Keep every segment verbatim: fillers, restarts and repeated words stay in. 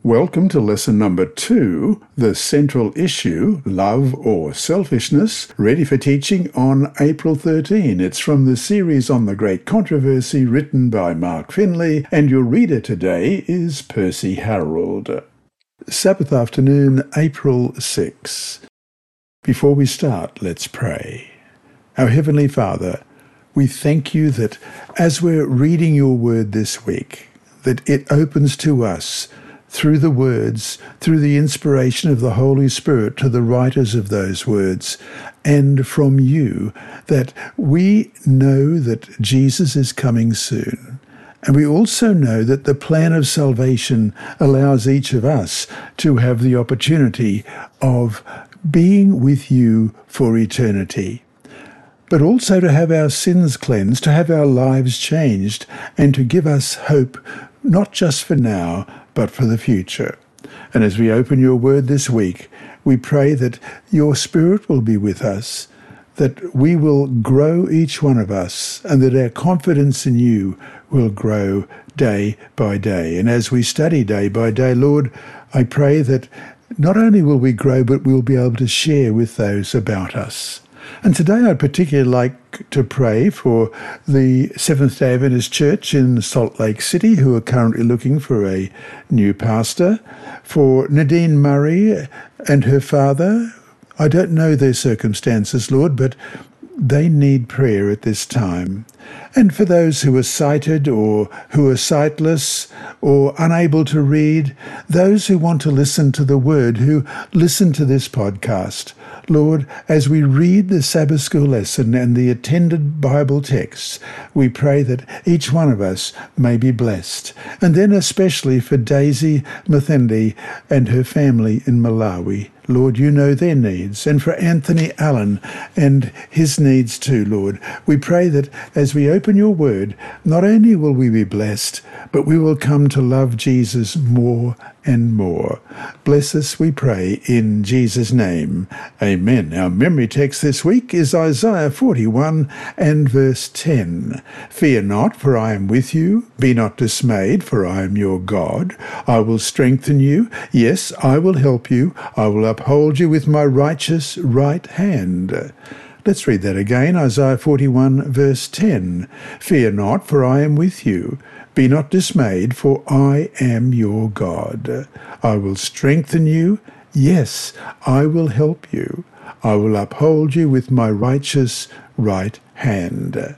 Welcome to lesson number two, the central issue, love or selfishness, ready for teaching on April thirteenth. It's from the series on the Great Controversy written by Mark Finley, and your reader today is Percy Harold. Sabbath afternoon, April sixth. Before we start, let's pray. Our Heavenly Father, we thank you that as we're reading your word this week, that it opens to us through the words, through the inspiration of the Holy Spirit to the writers of those words, and from you, that we know that Jesus is coming soon. And we also know that the plan of salvation allows each of us to have the opportunity of being with you for eternity, but also to have our sins cleansed, to have our lives changed, and to give us hope, not just for now, but for the future. And as we open your word this week, we pray that your Spirit will be with us, that we will grow, each one of us, and that our confidence in you will grow day by day. And as we study day by day, Lord, I pray that not only will we grow, but we'll be able to share with those about us. And today I'd particularly like to pray for the Seventh-day Adventist Church in Salt Lake City, who are currently looking for a new pastor, for Nadine Murray and her father. I don't know their circumstances, Lord, but they need prayer at this time. And for those who are sighted or who are sightless or unable to read, those who want to listen to the word, who listen to this podcast, Lord, as we read the Sabbath school lesson and the attended Bible texts, we pray that each one of us may be blessed. And then especially for Daisy Mathendi and her family in Malawi. Lord, you know their needs. And for Anthony Allen and his needs too, Lord, we pray that as we open your word, not only will we be blessed, but we will come to love Jesus more and more. Bless us, we pray, in Jesus' name. Amen. Our memory text this week is Isaiah forty-one and verse ten. Fear not, for I am with you. Be not dismayed, for I am your God. I will strengthen you. Yes, I will help you. I will uphold you with my righteous right hand. Let's read that again, Isaiah forty-one, verse ten. Fear not, for I am with you. Be not dismayed, for I am your God. I will strengthen you. Yes, I will help you. I will uphold you with my righteous right hand.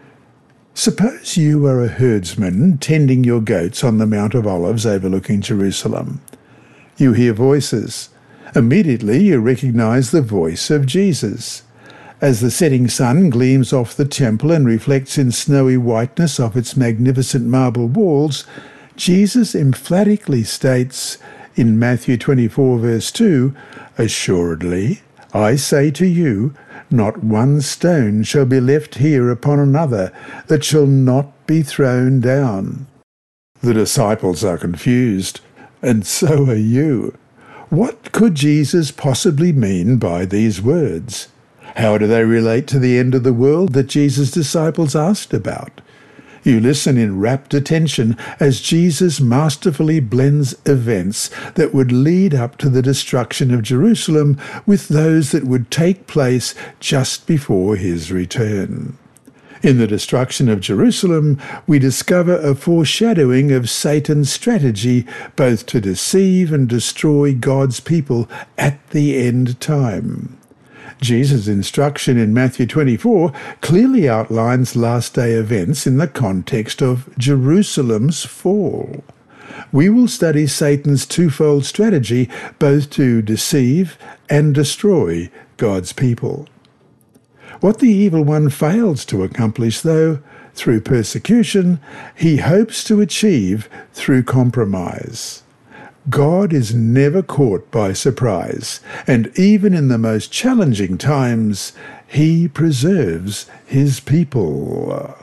Suppose you are a herdsman tending your goats on the Mount of Olives overlooking Jerusalem. You hear voices. Immediately you recognize the voice of Jesus. As the setting sun gleams off the temple and reflects in snowy whiteness off its magnificent marble walls, Jesus emphatically states in Matthew twenty-four, verse two, Assuredly, I say to you, not one stone shall be left here upon another that shall not be thrown down. The disciples are confused, and so are you. What could Jesus possibly mean by these words? How do they relate to the end of the world that Jesus' disciples asked about? You listen in rapt attention as Jesus masterfully blends events that would lead up to the destruction of Jerusalem with those that would take place just before his return. In the destruction of Jerusalem, we discover a foreshadowing of Satan's strategy both to deceive and destroy God's people at the end time. Jesus' instruction in Matthew twenty-four clearly outlines last-day events in the context of Jerusalem's fall. We will study Satan's twofold strategy both to deceive and destroy God's people. What the evil one fails to accomplish, though, through persecution, he hopes to achieve through compromise. God is never caught by surprise, and even in the most challenging times, he preserves his people.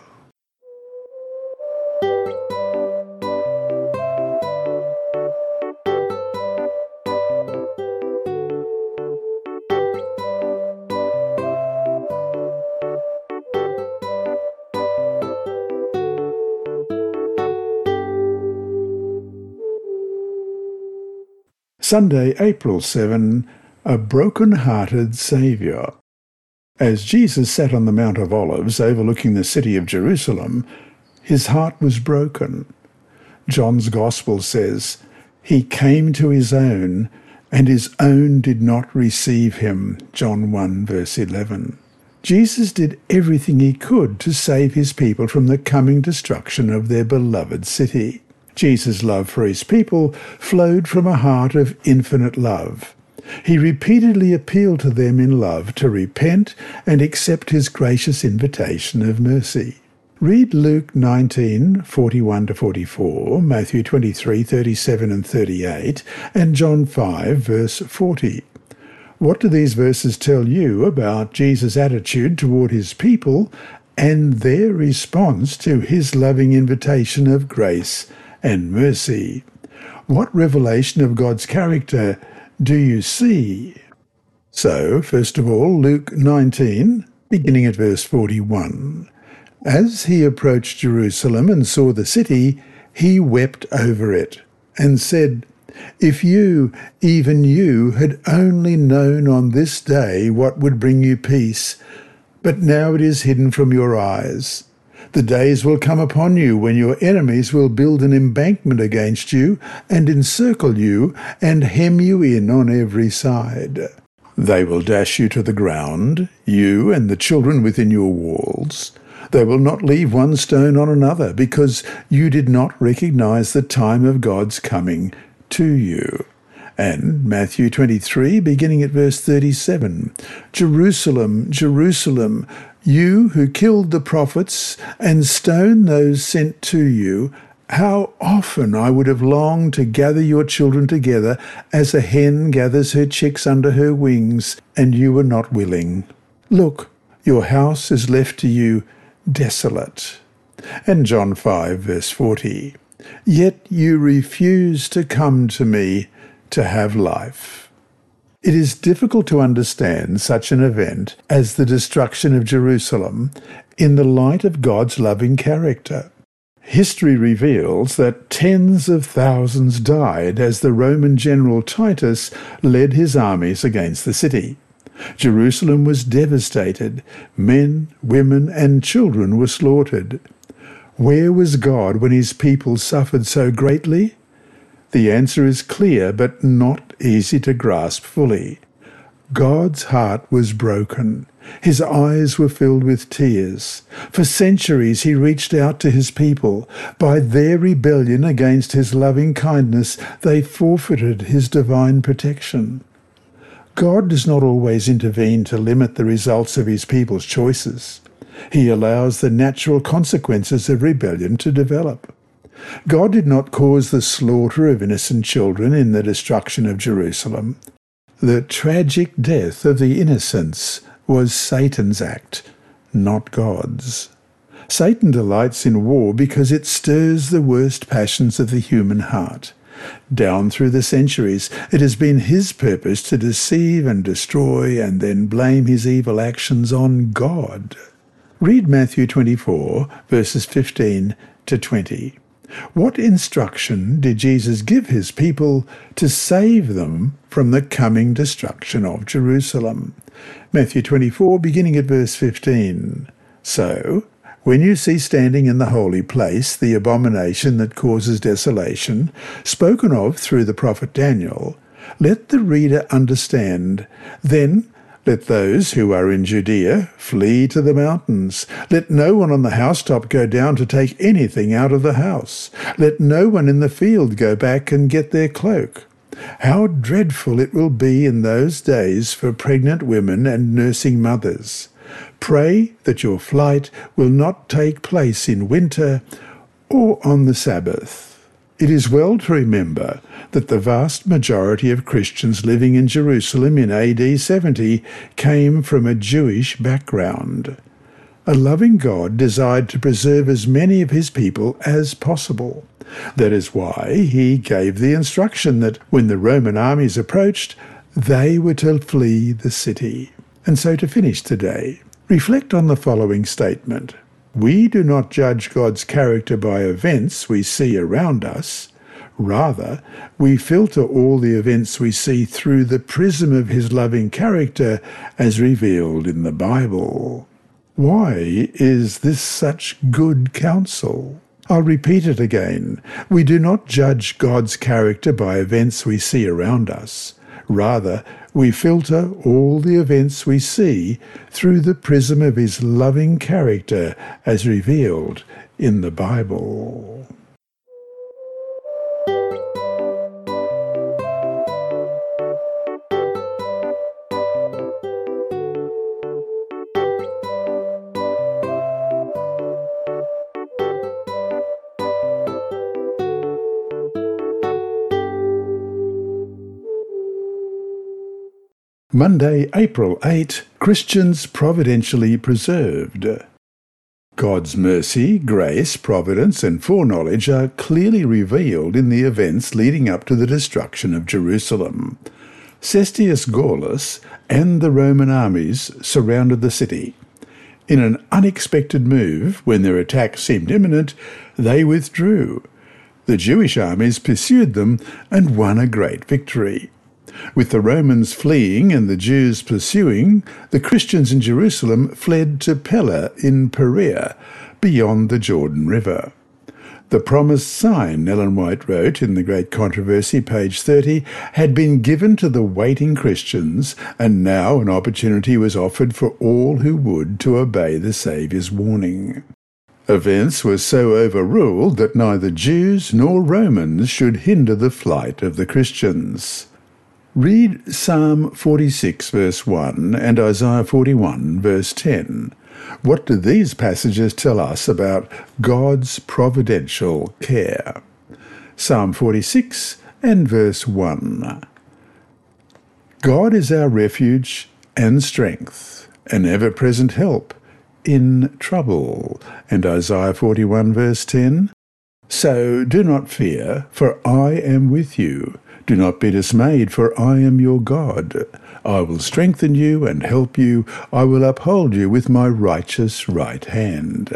Sunday, April seventh, a broken-hearted Saviour. As Jesus sat on the Mount of Olives overlooking the city of Jerusalem, his heart was broken. John's Gospel says, "He came to his own, and his own did not receive him." John one, verse eleven. Jesus did everything he could to save his people from the coming destruction of their beloved city. Jesus' love for his people flowed from a heart of infinite love. He repeatedly appealed to them in love to repent and accept his gracious invitation of mercy. Read Luke nineteen, forty-one to forty-four, Matthew twenty-three, thirty-seven and thirty-eight, and John five, verse forty. What do these verses tell you about Jesus' attitude toward his people and their response to his loving invitation of grace and mercy? What revelation of God's character do you see? So, first of all, Luke nineteen, beginning at verse forty-one. As he approached Jerusalem and saw the city, he wept over it and said, "If you, even you, had only known on this day what would bring you peace, but now it is hidden from your eyes. The days will come upon you when your enemies will build an embankment against you and encircle you and hem you in on every side. They will dash you to the ground, you and the children within your walls. They will not leave one stone on another, because you did not recognize the time of God's coming to you." And Matthew twenty-three, beginning at verse thirty-seven. "Jerusalem, Jerusalem, you who killed the prophets and stoned those sent to you, how often I would have longed to gather your children together as a hen gathers her chicks under her wings, and you were not willing. Look, your house is left to you desolate." And John five, verse forty. "Yet you refuse to come to me to have life." It is difficult to understand such an event as the destruction of Jerusalem in the light of God's loving character. History reveals that tens of thousands died as the Roman general Titus led his armies against the city. Jerusalem was devastated. Men, women, and children were slaughtered. Where was God when his people suffered so greatly? The answer is clear, but not easy to grasp fully. God's heart was broken. His eyes were filled with tears. For centuries he reached out to his people. By their rebellion against his loving kindness, they forfeited his divine protection. God does not always intervene to limit the results of his people's choices. He allows the natural consequences of rebellion to develop. God did not cause the slaughter of innocent children in the destruction of Jerusalem. The tragic death of the innocents was Satan's act, not God's. Satan delights in war because it stirs the worst passions of the human heart. Down through the centuries, it has been his purpose to deceive and destroy and then blame his evil actions on God. Read Matthew twenty-four, verses fifteen to twenty. What instruction did Jesus give his people to save them from the coming destruction of Jerusalem? Matthew twenty-four, beginning at verse fifteen. "So, when you see standing in the holy place the abomination that causes desolation, spoken of through the prophet Daniel, let the reader understand. Then let those who are in Judea flee to the mountains. Let no one on the housetop go down to take anything out of the house. Let no one in the field go back and get their cloak. How dreadful it will be in those days for pregnant women and nursing mothers. Pray that your flight will not take place in winter or on the Sabbath." It is well to remember that the vast majority of Christians living in Jerusalem in A D seventy came from a Jewish background. A loving God desired to preserve as many of his people as possible. That is why he gave the instruction that when the Roman armies approached, they were to flee the city. And so to finish today, reflect on the following statement. We do not judge God's character by events we see around us. Rather, we filter all the events we see through the prism of his loving character as revealed in the Bible. Why is this such good counsel? I'll repeat it again. We do not judge God's character by events we see around us. Rather, we filter all the events we see through the prism of his loving character as revealed in the Bible. Monday, April eighth, Christians providentially preserved. God's mercy, grace, providence, and foreknowledge are clearly revealed in the events leading up to the destruction of Jerusalem. Cestius Gallus and the Roman armies surrounded the city. In an unexpected move, when their attack seemed imminent, they withdrew. The Jewish armies pursued them and won a great victory. With the Romans fleeing and the Jews pursuing, the Christians in Jerusalem fled to Pella in Perea, beyond the Jordan River. The promised sign, Ellen White wrote in The Great Controversy, page thirty, had been given to the waiting Christians, and now an opportunity was offered for all who would to obey the Saviour's warning. Events were so overruled that neither Jews nor Romans should hinder the flight of the Christians. Read Psalm forty-six, verse one, and Isaiah forty-one, verse ten. What do these passages tell us about God's providential care? Psalm forty-six and verse one. God is our refuge and strength, an ever-present help in trouble. And Isaiah forty-one, verse ten. So do not fear, for I am with you. Do not be dismayed, for I am your God. I will strengthen you and help you. I will uphold you with my righteous right hand.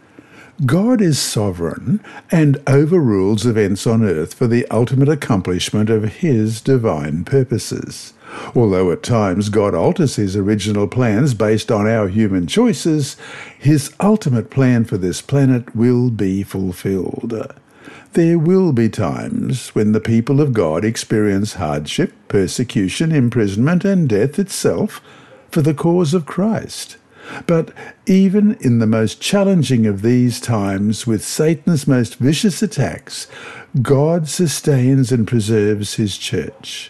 God is sovereign and overrules events on earth for the ultimate accomplishment of his divine purposes. Although at times God alters his original plans based on our human choices, his ultimate plan for this planet will be fulfilled. There will be times when the people of God experience hardship, persecution, imprisonment, and death itself for the cause of Christ. But even in the most challenging of these times, with Satan's most vicious attacks, God sustains and preserves his church.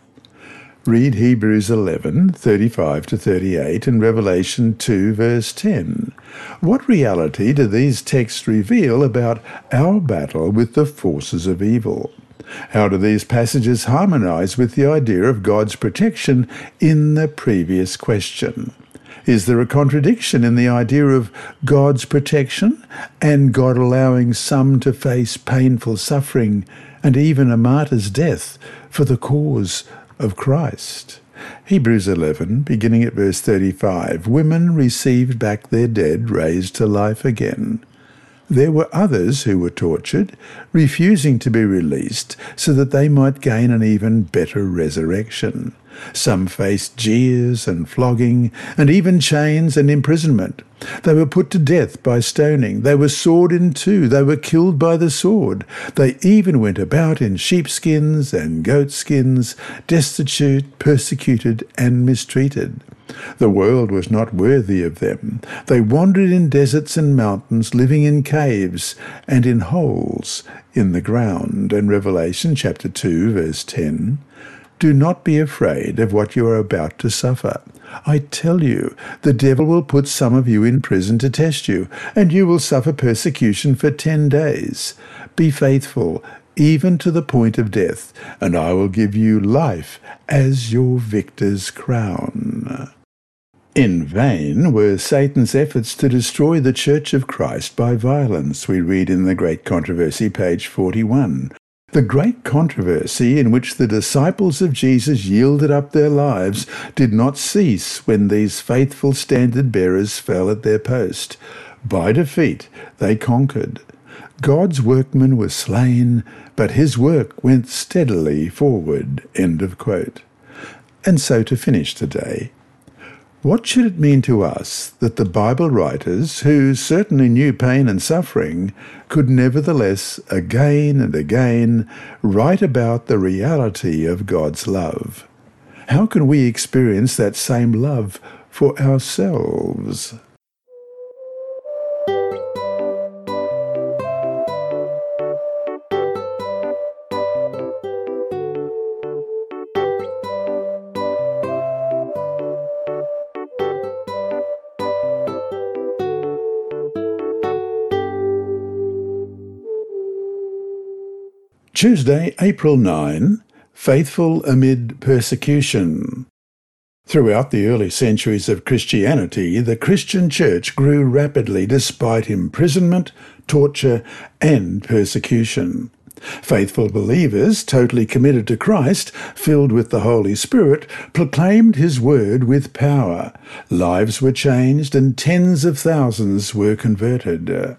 Read Hebrews eleven, thirty-five to thirty-eight, and Revelation two, verse ten. What reality do these texts reveal about our battle with the forces of evil? How do these passages harmonize with the idea of God's protection in the previous question? Is there a contradiction in the idea of God's protection and God allowing some to face painful suffering and even a martyr's death for the cause of Christ? Hebrews eleven, beginning at verse thirty-five, women received back their dead, raised to life again. There were others who were tortured, refusing to be released so that they might gain an even better resurrection. Some faced jeers and flogging, and even chains and imprisonment. They were put to death by stoning. They were sawed in two. They were killed by the sword. They even went about in sheepskins and goatskins, destitute, persecuted, and mistreated. The world was not worthy of them. They wandered in deserts and mountains, living in caves and in holes in the ground. And Revelation chapter two, verse ten. Do not be afraid of what you are about to suffer. I tell you, the devil will put some of you in prison to test you, and you will suffer persecution for ten days. Be faithful, even to the point of death, and I will give you life as your victor's crown. In vain were Satan's efforts to destroy the Church of Christ by violence, we read in The Great Controversy, page forty-one. The great controversy in which the disciples of Jesus yielded up their lives did not cease when these faithful standard-bearers fell at their post. By defeat they conquered. God's workman was slain, but his work went steadily forward. End of quote. And so to finish today, what should it mean to us that the Bible writers, who certainly knew pain and suffering, could nevertheless again and again write about the reality of God's love? How can we experience that same love for ourselves? Tuesday, April ninth, Faithful Amid Persecution. Throughout the early centuries of Christianity, the Christian church grew rapidly despite imprisonment, torture, and persecution. Faithful believers, totally committed to Christ, filled with the Holy Spirit, proclaimed his word with power. Lives were changed and tens of thousands were converted.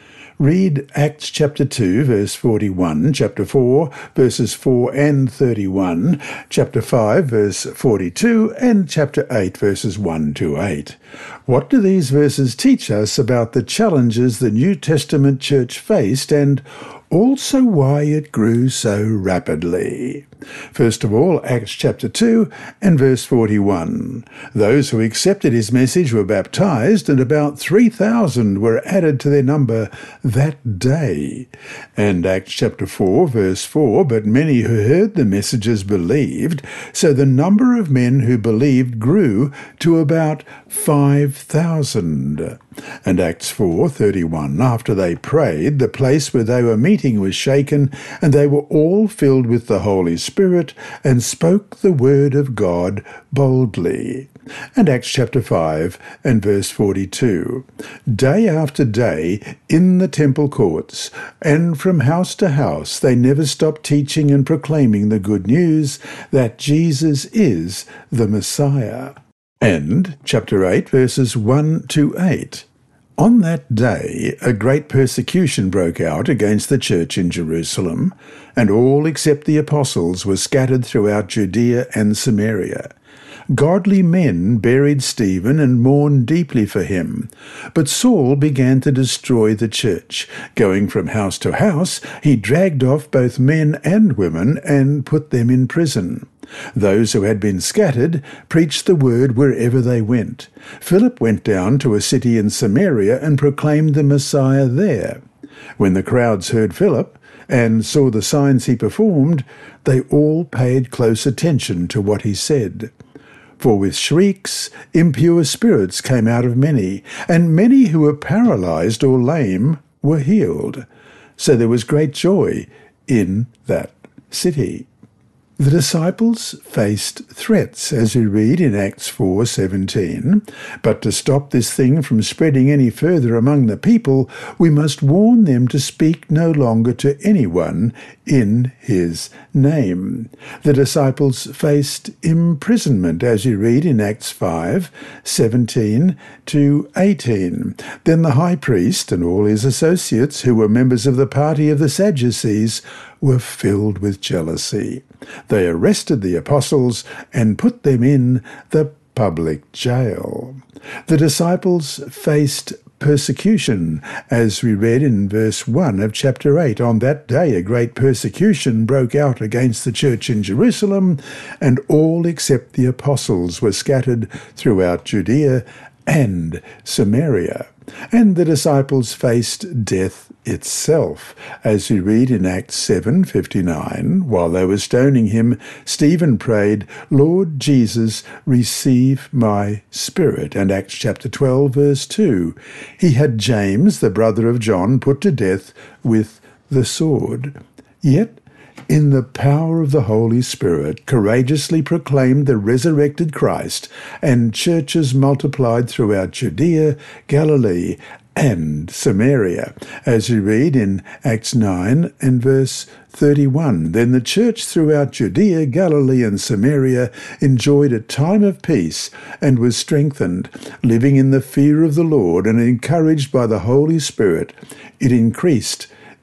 Read Acts chapter two, verse forty-one, chapter four, verses four and thirty-one, chapter five, verse forty-two, and chapter eight, verses one to eight. What do these verses teach us about the challenges the New Testament church faced and also why it grew so rapidly? First of all, Acts chapter two and verse forty-one. Those who accepted his message were baptized, and about three thousand were added to their number that day. And Acts chapter four, verse four, but many who heard the messages believed, so the number of men who believed grew to about five thousand. And Acts four, thirty-one, after they prayed, the place where they were meeting was shaken, and they were all filled with the Holy Spirit, and spoke the word of God boldly. And Acts chapter five and verse forty-two. Day after day in the temple courts and from house to house they never stopped teaching and proclaiming the good news that Jesus is the Messiah. And chapter eight verses one to eight. On that day a great persecution broke out against the church in Jerusalem, and all except the apostles were scattered throughout Judea and Samaria. Godly men buried Stephen and mourned deeply for him. But Saul began to destroy the church. Going from house to house, he dragged off both men and women and put them in prison. Those who had been scattered preached the word wherever they went. Philip went down to a city in Samaria and proclaimed the Messiah there. When the crowds heard Philip and saw the signs he performed, they all paid close attention to what he said. For with shrieks impure spirits came out of many, and many who were paralyzed or lame were healed. So there was great joy in that city. The disciples faced threats, as we read in Acts four seventeen. But to stop this thing from spreading any further among the people, we must warn them to speak no longer to anyone in his name. The disciples faced imprisonment, as you read in Acts five seventeen to eighteen. Then the high priest and all his associates, who were members of the party of the Sadducees, were filled with jealousy. They arrested the apostles and put them in the public jail. The disciples faced persecution, as we read in verse one of chapter eight. On that day a great persecution broke out against the church in Jerusalem, and all except the apostles were scattered throughout Judea and Samaria. And the disciples faced death itself, as we read in Acts seven fifty-nine. While they were stoning him, Stephen prayed, Lord Jesus, receive my spirit. And Acts chapter twelve, verse two. He had James, the brother of John, put to death with the sword. Yet, in the power of the Holy Spirit, courageously proclaimed the resurrected Christ, and churches multiplied throughout Judea, Galilee, and Samaria, as we read in Acts nine and verse thirty-one. Then the church throughout Judea, Galilee, and Samaria enjoyed a time of peace and was strengthened, living in the fear of the Lord and encouraged by the Holy Spirit. It increased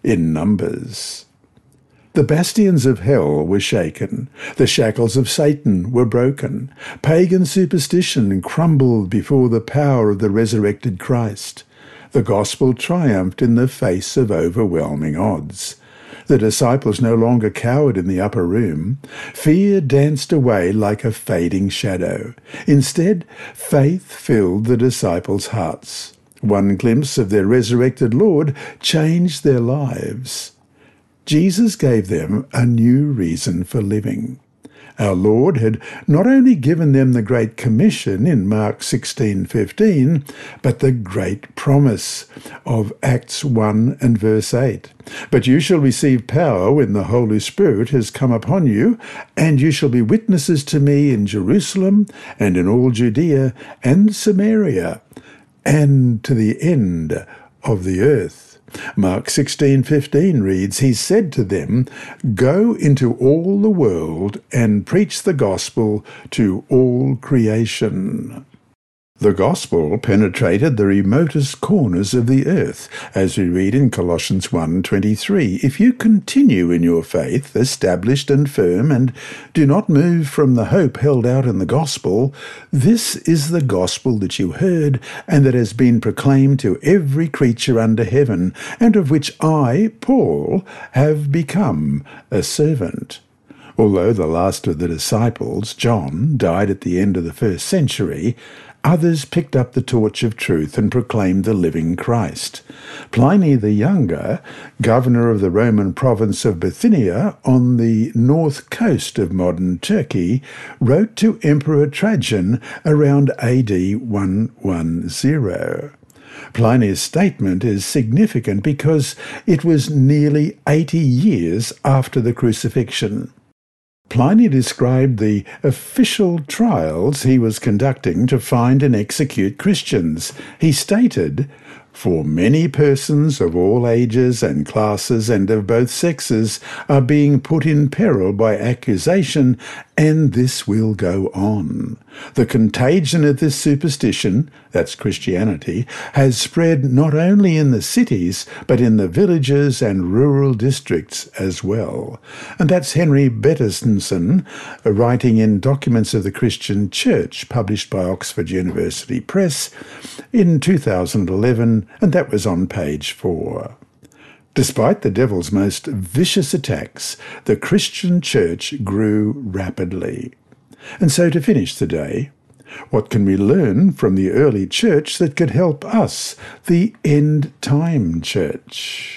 in Numbers. The bastions of hell were shaken. The shackles of Satan were broken. Pagan superstition crumbled before the power of the resurrected Christ. The gospel triumphed in the face of overwhelming odds. The disciples no longer cowered in the upper room. Fear danced away like a fading shadow. Instead, faith filled the disciples' hearts. One glimpse of their resurrected Lord changed their lives. Jesus gave them a new reason for living. Our Lord had not only given them the Great Commission in Mark sixteen fifteen, but the great promise of Acts one and verse eight. But you shall receive power when the Holy Spirit has come upon you, and you shall be witnesses to me in Jerusalem and in all Judea and Samaria, and to the end of the earth. Mark sixteen fifteen reads, He said to them, Go into all the world and preach the gospel to all creation. The gospel penetrated the remotest corners of the earth, as we read in Colossians one twenty-three. If you continue in your faith, established and firm, and do not move from the hope held out in the gospel, this is the gospel that you heard, and that has been proclaimed to every creature under heaven, and of which I, Paul, have become a servant. Although the last of the disciples, John, died at the end of the first century, others picked up the torch of truth and proclaimed the living Christ. Pliny the Younger, governor of the Roman province of Bithynia on the north coast of modern Turkey, wrote to Emperor Trajan around A D one hundred. Pliny's statement is significant because it was nearly eighty years after the crucifixion. Pliny described the official trials he was conducting to find and execute Christians. He stated, For many persons of all ages and classes and of both sexes are being put in peril by accusation, and this will go on. The contagion of this superstition, that's Christianity, has spread not only in the cities, but in the villages and rural districts as well. And that's Henry Bettesson, writing in Documents of the Christian Church, published by Oxford University Press in two thousand eleven, and that was on page four. Despite the devil's most vicious attacks, the Christian church grew rapidly. And so to finish the day, what can we learn from the early church that could help us, the end-time church?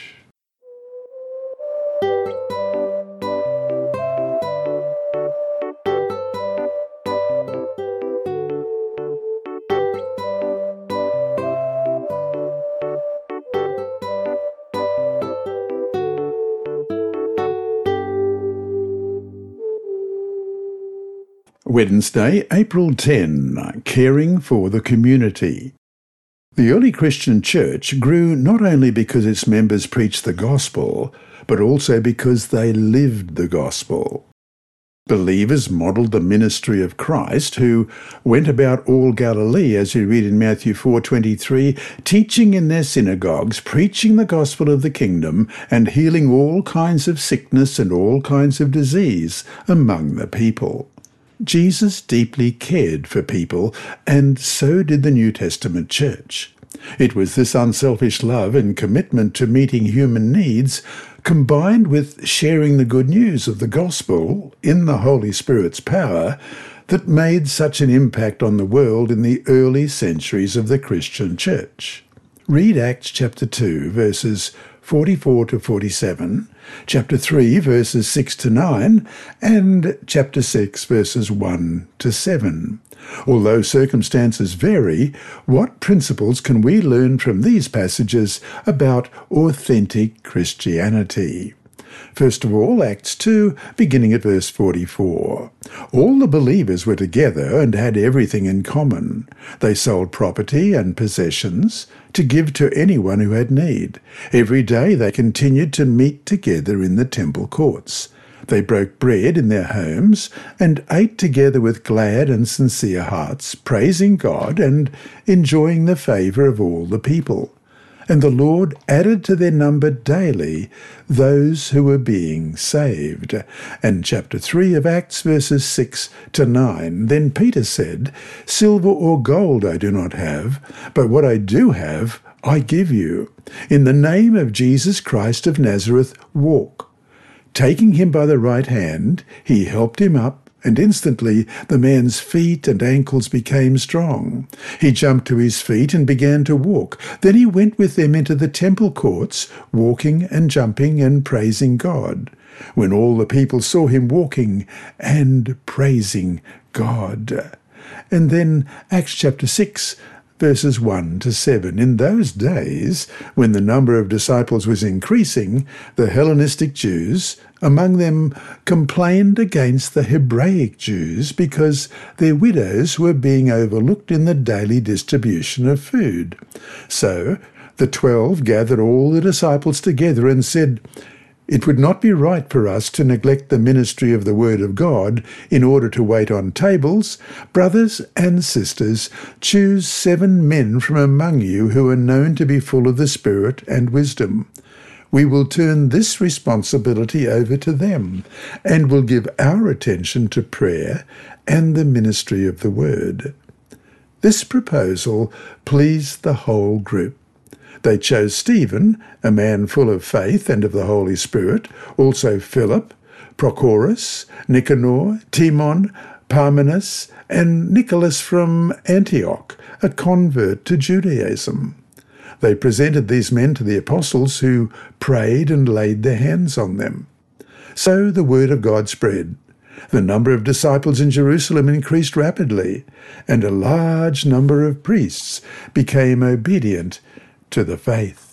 Wednesday, April tenth, Caring for the Community. The early Christian church grew not only because its members preached the gospel, but also because they lived the gospel. Believers modelled the ministry of Christ, who went about all Galilee, as we read in Matthew four twenty-three, teaching in their synagogues, preaching the gospel of the kingdom, and healing all kinds of sickness and all kinds of disease among the people. Jesus deeply cared for people, and so did the New Testament church. It was this unselfish love and commitment to meeting human needs, combined with sharing the good news of the gospel in the Holy Spirit's power, that made such an impact on the world in the early centuries of the Christian church. Read Acts chapter two, verses forty-four to forty-seven, chapter three, verses six to nine, and chapter six, verses one to seven. Although circumstances vary, what principles can we learn from these passages about authentic Christianity? First of all, Acts two, beginning at verse forty-four. All the believers were together and had everything in common. They sold property and possessions to give to anyone who had need. Every day they continued to meet together in the temple courts. They broke bread in their homes and ate together with glad and sincere hearts, praising God and enjoying the favour of all the people. And the Lord added to their number daily those who were being saved. And chapter three of Acts, verses six to nine. Then Peter said, Silver or gold I do not have, but what I do have I give you. In the name of Jesus Christ of Nazareth, walk. Taking him by the right hand, he helped him up, and instantly the man's feet and ankles became strong. He jumped to his feet and began to walk. Then he went with them into the temple courts, walking and jumping and praising God. When all the people saw him walking and praising God. And then Acts chapter six, verses one to seven. In those days, when the number of disciples was increasing, the Hellenistic Jews, among them, complained against the Hebraic Jews because their widows were being overlooked in the daily distribution of food. So the twelve gathered all the disciples together and said, It would not be right for us to neglect the ministry of the Word of God in order to wait on tables. Brothers and sisters, choose seven men from among you who are known to be full of the Spirit and wisdom. We will turn this responsibility over to them and will give our attention to prayer and the ministry of the Word. This proposal pleased the whole group. They chose Stephen, a man full of faith and of the Holy Spirit, also Philip, Prochorus, Nicanor, Timon, Parmenas, and Nicholas from Antioch, a convert to Judaism. They presented these men to the apostles, who prayed and laid their hands on them. So the word of God spread. The number of disciples in Jerusalem increased rapidly, and a large number of priests became obedient to the faith.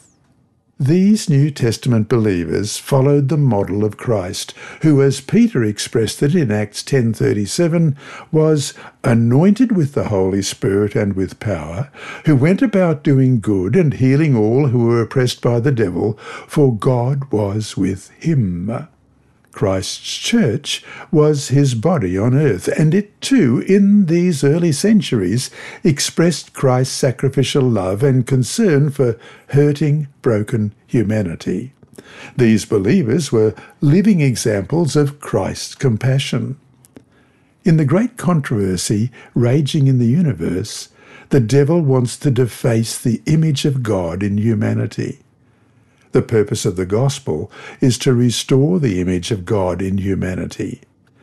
These New Testament believers followed the model of Christ, who, as Peter expressed it in Acts ten thirty-seven, was anointed with the Holy Spirit and with power, who went about doing good and healing all who were oppressed by the devil, for God was with him. Christ's church was his body on earth, and it too, in these early centuries, expressed Christ's sacrificial love and concern for hurting, broken humanity. These believers were living examples of Christ's compassion. In the great controversy raging in the universe, the devil wants to deface the image of God in humanity. The purpose of the gospel is to restore the image of God in humanity.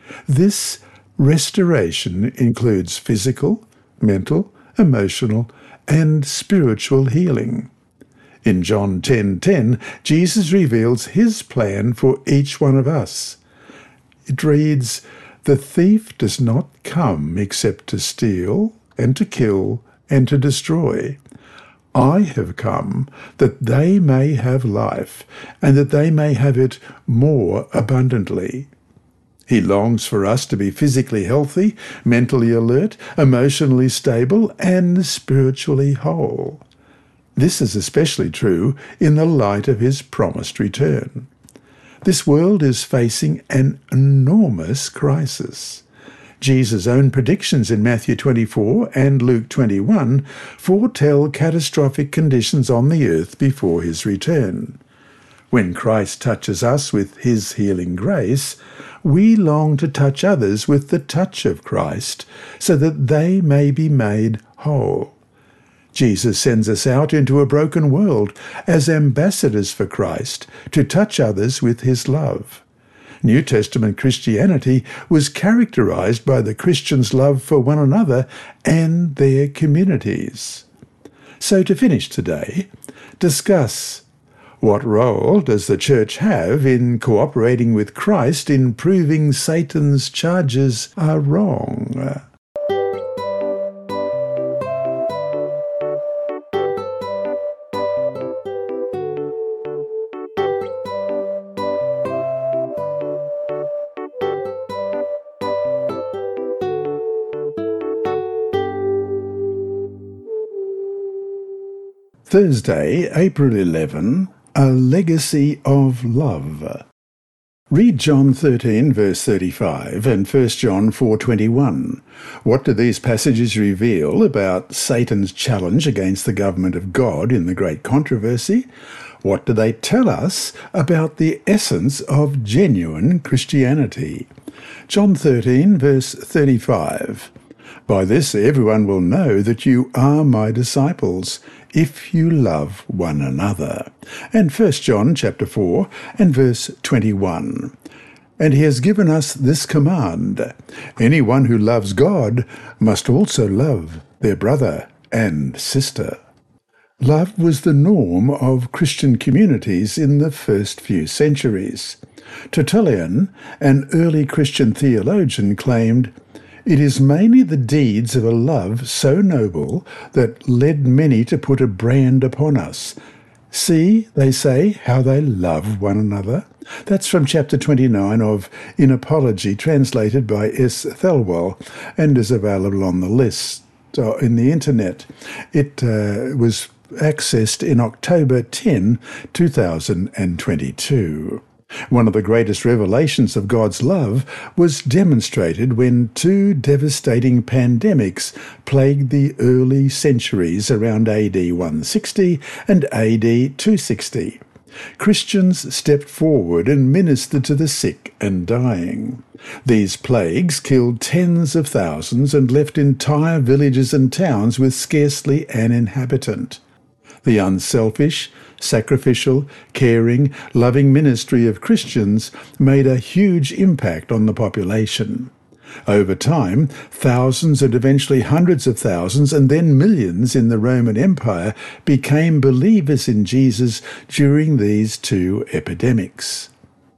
This restoration includes physical, mental, emotional, and spiritual healing. In John ten ten, Jesus reveals his plan for each one of us. It reads, "The thief does not come except to steal and to kill and to destroy. I have come that they may have life, and that they may have it more abundantly." He longs for us to be physically healthy, mentally alert, emotionally stable, and spiritually whole. This is especially true in the light of his promised return. This world is facing an enormous crisis. Jesus' own predictions in Matthew twenty-four and Luke twenty-one foretell catastrophic conditions on the earth before his return. When Christ touches us with his healing grace, we long to touch others with the touch of Christ, so that they may be made whole. Jesus sends us out into a broken world as ambassadors for Christ to touch others with his love. New Testament Christianity was characterized by the Christians' love for one another and their communities. So to finish today, discuss: what role does the church have in cooperating with Christ in proving Satan's charges are wrong? Thursday, April eleventh, A Legacy of Love. Read John thirteen, verse thirty-five, and First John four twenty-one. What do these passages reveal about Satan's challenge against the government of God in the great controversy? What do they tell us about the essence of genuine Christianity? John thirteen, verse thirty-five. By this everyone will know that you are my disciples, if you love one another. And First John chapter four and verse twenty-one. And he has given us this command: anyone who loves God must also love their brother and sister. Love was the norm of Christian communities in the first few centuries. Tertullian, an early Christian theologian, claimed, "It is mainly the deeds of a love so noble that led many to put a brand upon us. See, they say, how they love one another." That's from chapter twenty-nine of In Apology, translated by S. Thelwell, and is available on the list uh, in the internet. It uh, was accessed in October tenth, two thousand twenty-two. One of the greatest revelations of God's love was demonstrated when two devastating pandemics plagued the early centuries around A D one sixty and A D two sixty. Christians stepped forward and ministered to the sick and dying. These plagues killed tens of thousands and left entire villages and towns with scarcely an inhabitant. The unselfish, sacrificial, caring, loving ministry of Christians made a huge impact on the population. Over time, thousands and eventually hundreds of thousands and then millions in the Roman Empire became believers in Jesus during these two epidemics.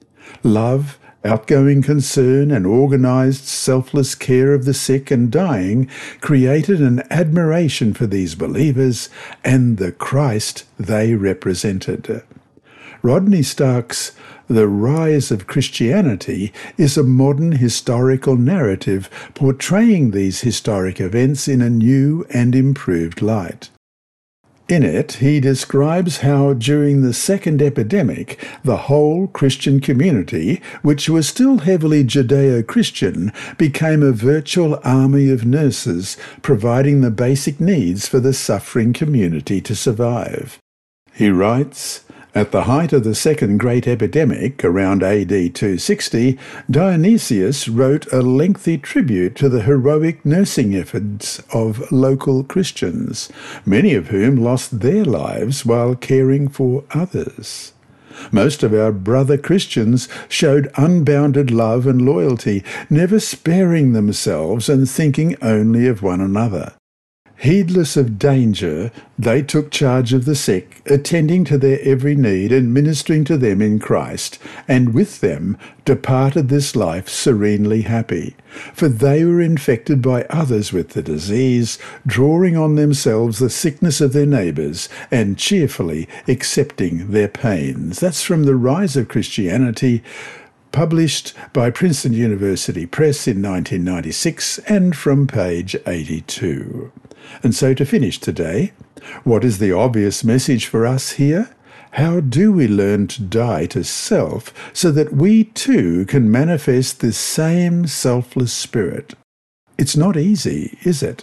Love, outgoing concern, and organized, selfless care of the sick and dying created an admiration for these believers and the Christ they represented. Rodney Stark's The Rise of Christianity is a modern historical narrative portraying these historic events in a new and improved light. In it, he describes how during the second epidemic, the whole Christian community, which was still heavily Judeo-Christian, became a virtual army of nurses, providing the basic needs for the suffering community to survive. He writes, "At the height of the second great epidemic, around A D two sixty, Dionysius wrote a lengthy tribute to the heroic nursing efforts of local Christians, many of whom lost their lives while caring for others. Most of our brother Christians showed unbounded love and loyalty, never sparing themselves and thinking only of one another. Heedless of danger, they took charge of the sick, attending to their every need and ministering to them in Christ, and with them departed this life serenely happy. For they were infected by others with the disease, drawing on themselves the sickness of their neighbours, and cheerfully accepting their pains." That's from The Rise of Christianity, published by Princeton University Press in nineteen ninety-six, and from page eighty-two. And so to finish today, what is the obvious message for us here? How do we learn to die to self so that we too can manifest this same selfless spirit? It's not easy, is it?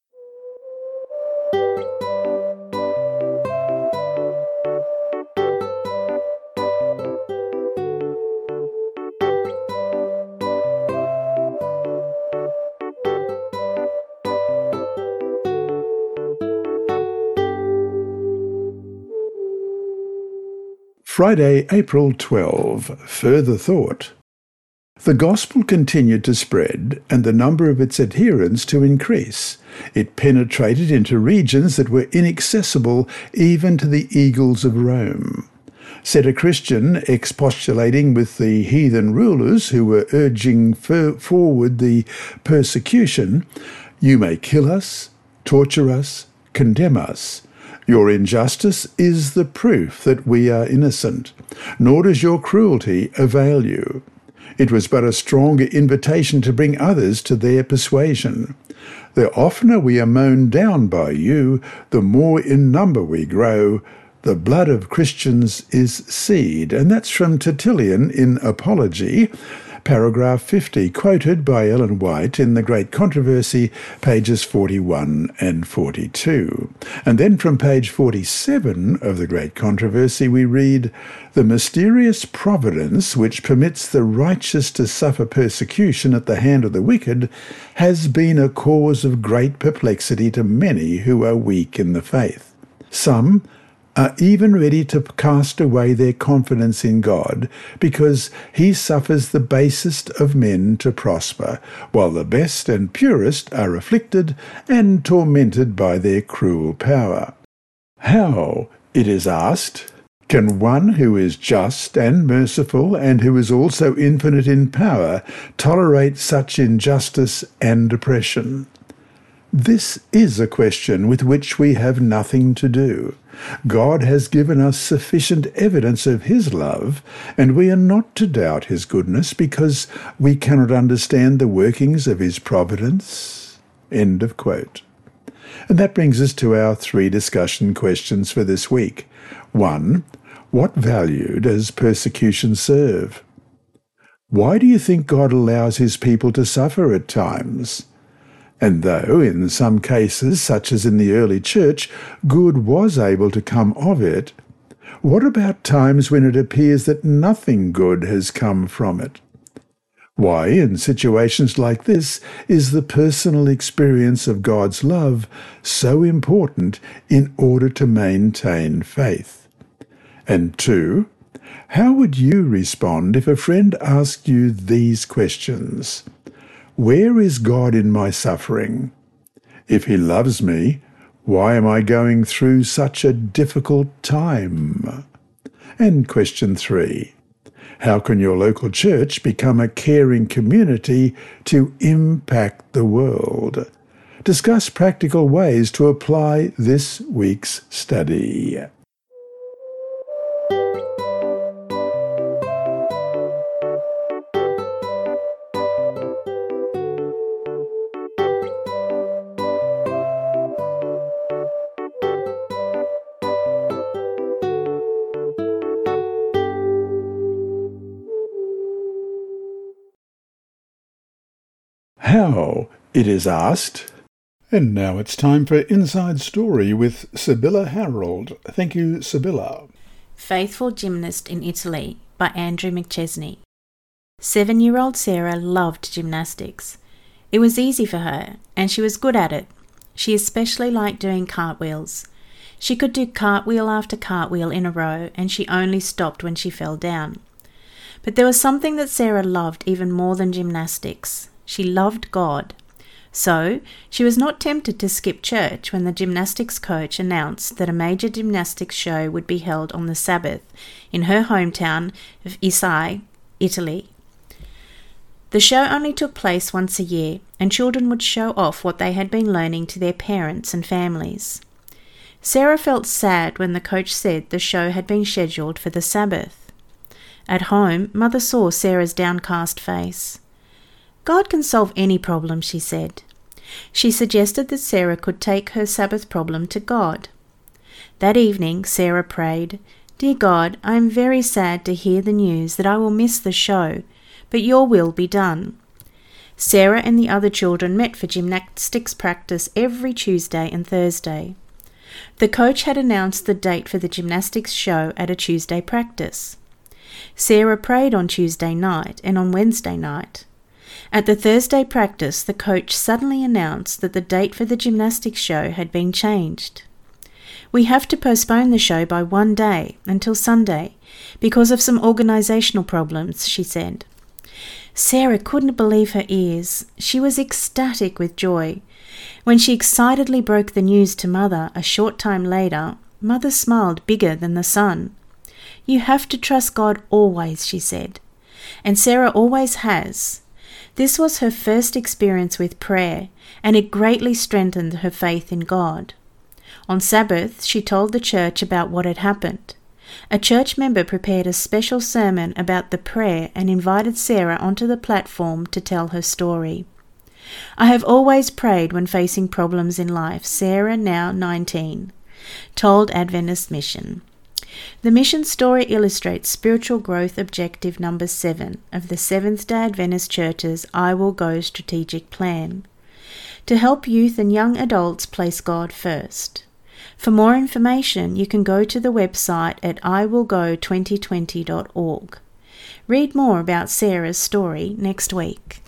Friday, April twelfth. Further thought. The gospel continued to spread and the number of its adherents to increase. It penetrated into regions that were inaccessible even to the eagles of Rome. Said a Christian expostulating with the heathen rulers who were urging forward the persecution, "You may kill us, torture us, condemn us. Your injustice is the proof that we are innocent, nor does your cruelty avail you. It was but a stronger invitation to bring others to their persuasion. The oftener we are mown down by you, the more in number we grow, The blood of Christians is seed, and that's from Tertullian in Apology, paragraph fifty, quoted by Ellen White in The Great Controversy, pages forty-one and forty-two. And then from page forty-seven of The Great Controversy we read, "The mysterious providence which permits the righteous to suffer persecution at the hand of the wicked has been a cause of great perplexity to many who are weak in the faith. Some are even ready to cast away their confidence in God because he suffers the basest of men to prosper, while the best and purest are afflicted and tormented by their cruel power. How, it is asked, can one who is just and merciful and who is also infinite in power tolerate such injustice and oppression? This is a question with which we have nothing to do. God has given us sufficient evidence of his love, and we are not to doubt his goodness because we cannot understand the workings of his providence." End of quote. And that brings us to our three discussion questions for this week. One, what value does persecution serve? Why do you think God allows his people to suffer at times? And though, in some cases, such as in the early church, good was able to come of it, what about times when it appears that nothing good has come from it? Why, in situations like this, is the personal experience of God's love so important in order to maintain faith? And two, how would you respond if a friend asked you these questions? Where is God in my suffering? If he loves me, why am I going through such a difficult time? And question three, how can your local church become a caring community to impact the world? Discuss practical ways to apply this week's study. How, it is asked. And now it's time for Inside Story with Sibylla Harold. Thank you, Sibylla. Faithful Gymnast in Italy by Andrew McChesney. Seven-year-old Sarah loved gymnastics. It was easy for her, and she was good at it. She especially liked doing cartwheels. She could do cartwheel after cartwheel in a row, and she only stopped when she fell down. But there was something that Sarah loved even more than gymnastics. She loved God. So, she was not tempted to skip church when the gymnastics coach announced that a major gymnastics show would be held on the Sabbath in her hometown of Isai, Italy. The show only took place once a year, and children would show off what they had been learning to their parents and families. Sarah felt sad when the coach said the show had been scheduled for the Sabbath. At home, Mother saw Sarah's downcast face. God can solve any problem, she said. She suggested that Sarah could take her Sabbath problem to God. That evening, Sarah prayed, "Dear God, I am very sad to hear the news that I will miss the show, but your will be done." Sarah and the other children met for gymnastics practice every Tuesday and Thursday. The coach had announced the date for the gymnastics show at a Tuesday practice. Sarah prayed on Tuesday night and on Wednesday night. At the Thursday practice, the coach suddenly announced that the date for the gymnastics show had been changed. "We have to postpone the show by one day, until Sunday, because of some organisational problems," she said. Sarah couldn't believe her ears. She was ecstatic with joy. When she excitedly broke the news to Mother a short time later, Mother smiled bigger than the sun. "You have to trust God always," she said. And Sarah always has. This was her first experience with prayer, and it greatly strengthened her faith in God. On Sabbath, she told the church about what had happened. A church member prepared a special sermon about the prayer and invited Sarah onto the platform to tell her story. "I have always prayed when facing problems in life," Sarah, now nineteen, told Adventist Mission. The mission story illustrates spiritual growth objective number seven of the Seventh-day Adventist Church's I Will Go strategic plan, to help youth and young adults place God first. For more information, you can go to the website at i will go twenty twenty dot org. Read more about Sarah's story next week.